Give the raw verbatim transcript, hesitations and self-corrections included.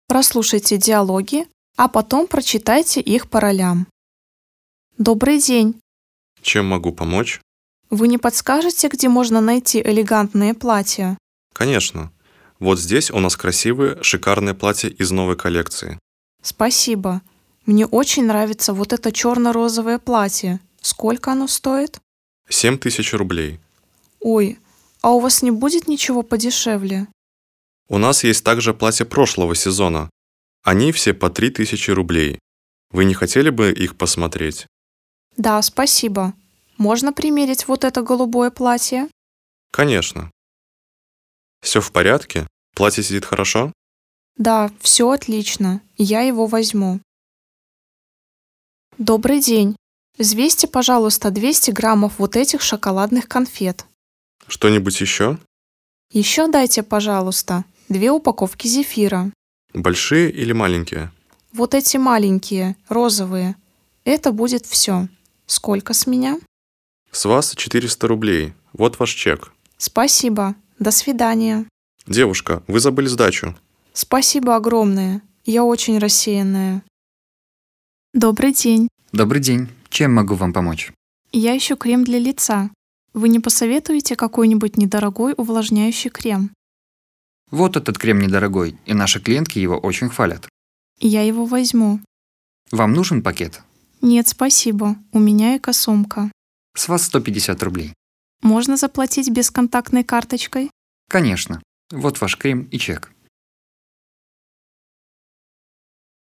Прослушайте диалоги, а потом прочитайте их по ролям. Добрый день. Чем могу помочь? Вы не подскажете, где можно найти элегантные платья? Конечно. Вот здесь у нас красивые, шикарные платья из новой коллекции. Спасибо. Мне очень нравится вот это черно-розовое платье. Сколько оно стоит? Семь тысяч рублей. Ой, а у вас не будет ничего подешевле? У нас есть также платья прошлого сезона. Они все по три тысячи рублей. Вы не хотели бы их посмотреть? Да, спасибо. Можно примерить вот это голубое платье? Конечно. Все в порядке? Платье сидит хорошо? Да, все отлично. Я его возьму. Добрый день. Взвесьте, пожалуйста, двести граммов вот этих шоколадных конфет. Что-нибудь еще? Еще дайте, пожалуйста, две упаковки зефира. Большие или маленькие? Вот эти маленькие, розовые. Это будет все. Сколько с меня? С вас четыреста рублей. Вот ваш чек. Спасибо. До свидания. Девушка, вы забыли сдачу. Спасибо огромное. Я очень рассеянная. Добрый день. Добрый день. Чем могу вам помочь? Я ищу крем для лица. Вы не посоветуете какой-нибудь недорогой увлажняющий крем? Вот этот крем недорогой, и наши клиентки его очень хвалят. Я его возьму. Вам нужен пакет? Нет, спасибо. У меня эко-сумка. С вас сто пятьдесят рублей. Можно заплатить бесконтактной карточкой? Конечно. Вот ваш крем и чек.